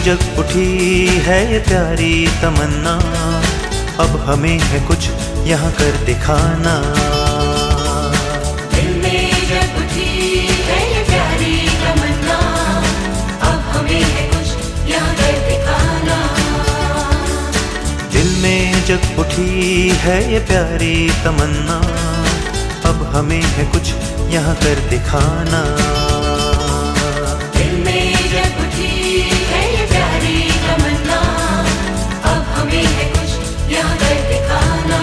जग उठी है ये प्यारी तमन्ना, अब हमें है कुछ यहाँ कर दिखाना। दिल में जग उठी है ये प्यारी तमन्ना, अब हमें है कुछ यहाँ कर दिखाना। दिल में जग उठी है ये प्यारी तमन्ना, अब हमें है कुछ यहाँ कर दिखाना। दिल में जग उठी है ये प्यारी तमन्ना, अब हमें है कुछ यहाँ कर दिखाना।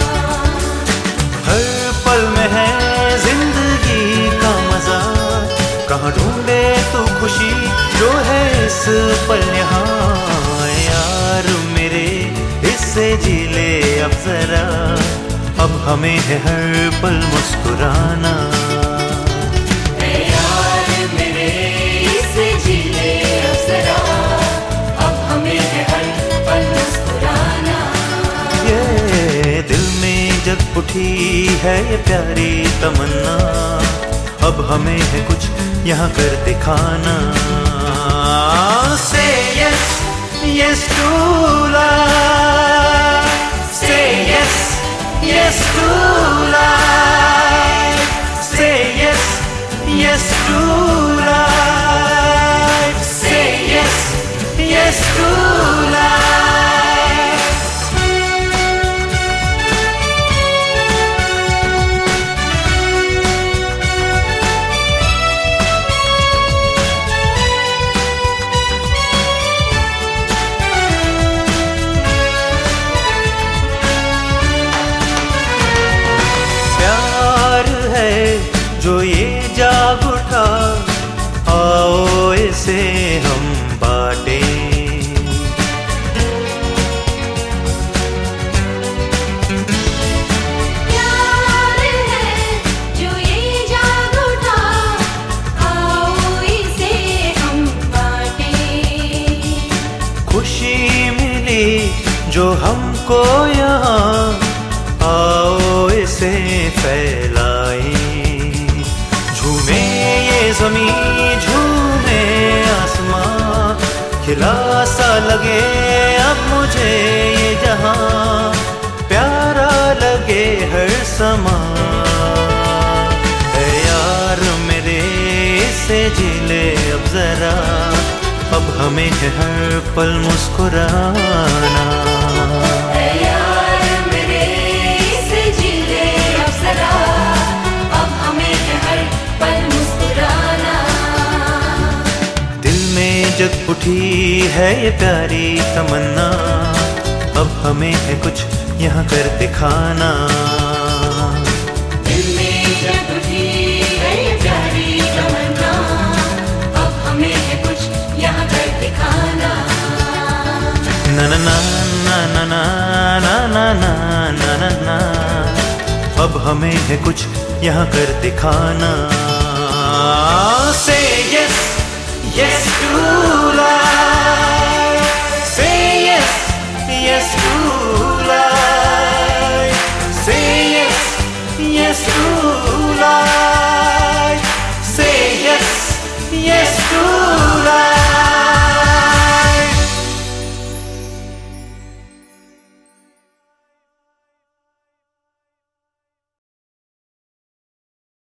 हर पल में है जिंदगी का मजा, कहाँ ढूंढे तू खुशी जो है इस पल यहाँ। यार मेरे इससे जी ले अब जरा, अब हमें है हर पल मुस्कुराना। यार मेरे इससे जी ले अब जरा, अब हमें है हर पल मुस्कुराना। ये दिल में जग उठी है ये प्यारी तमन्ना, अब हमें है कुछ यहाँ कर दिखाना। Say yes, yes to life. Say yes, yes to life. Say yes, yes to life. Say yes, yes to life. जो ये जाग उठा, आओ इसे हम बाटें। प्यार है जो ये जाग उठा, आओ इसे हम बाटें। खुशी मिली जो हमको यहाँ, आओ इसे फैलाएं। झूमे ये ज़मीं झूमे आसमां, खिला सा लगे अब मुझे ये जहां, प्यारा लगे हर समा। है यार मेरे इससे जी ले अब जरा, अब हमें है हर पल मुस्कुराना। जग उठी है ये प्यारी तमन्ना, अब हमें है कुछ यहाँ कर दिखाना। दिल में जग उठी है ये प्यारी तमन्ना, अब हमें है कुछ यहाँ कर दिखाना। ना ना ना ना ना ना ना ना ना ना ना, अब हमें है कुछ यहाँ कर दिखाना। Say yes, yes to life. Say yes, yes to life. Say yes, yes to life. Say yes, yes to